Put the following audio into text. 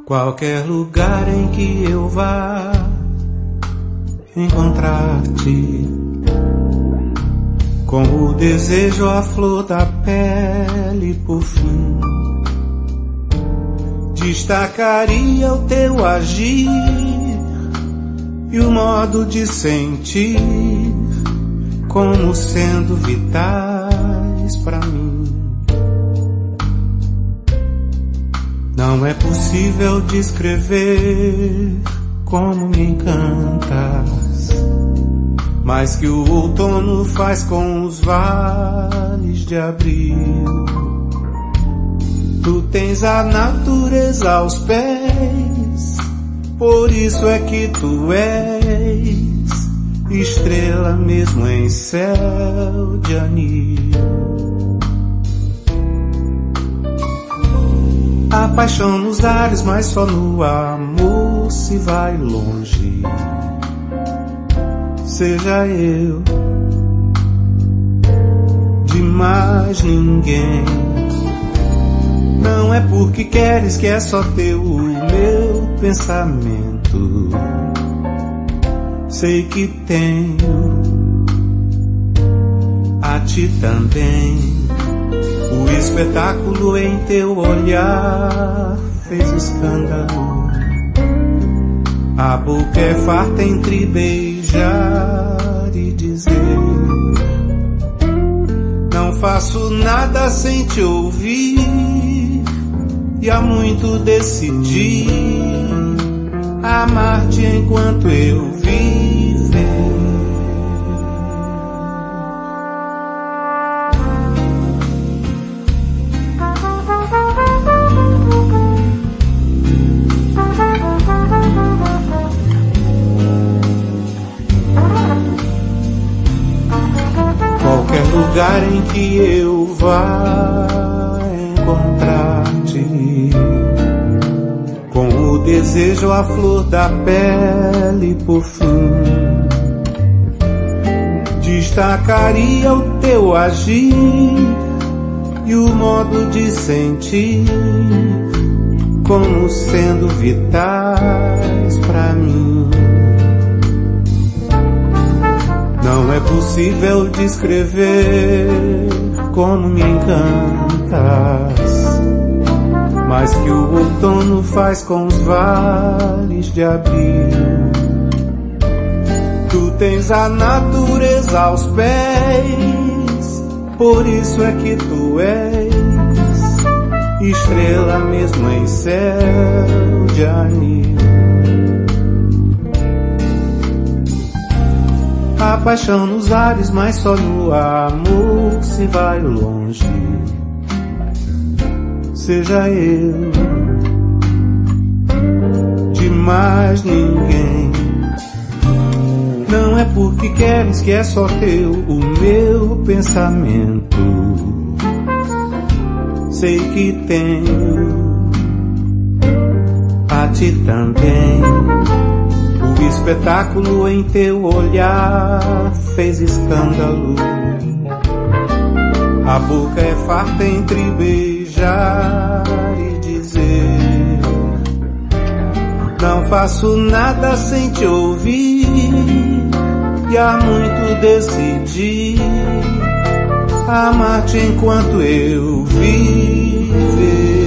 Qualquer lugar em que eu vá encontrar-te, com o desejo à flor da pele, por fim, destacaria o teu agir e o modo de sentir como sendo vitais pra mim. Não é possível descrever como me encantas, mas que o outono faz com os vales de abril. Tu tens a natureza aos pés, por isso é que tu és estrela mesmo em céu de anil. A paixão nos ares, mas só no amor se vai longe. Seja eu de mais ninguém. Não é porque queres que é só teu o meu pensamento. Sei que tenho a ti também. O espetáculo em teu olhar fez escândalo. A boca é farta entre beijar e dizer: não faço nada sem te ouvir, e há muito decidi amar-te enquanto eu viver. Qualquer lugar em que eu vá encontrar-te, com o desejo à flor da pele, por fim, destacaria o teu agir e o modo de sentir como sendo vitais pra mim. Não é possível descrever como me encantas, mas que o outono faz com os vales de abril. Tu tens a natureza aos pés, por isso é que tu és estrela mesmo em céu de anil. A paixão nos ares, mas só no amor se vai longe. Seja eu de mais ninguém. Não é porque queres que é só teu o meu pensamento. Sei que tenho a ti também. O espetáculo em teu olhar fez escândalo. A boca é farta entre beijar e dizer: não faço nada sem te ouvir, e há muito decidi amar-te enquanto eu viver.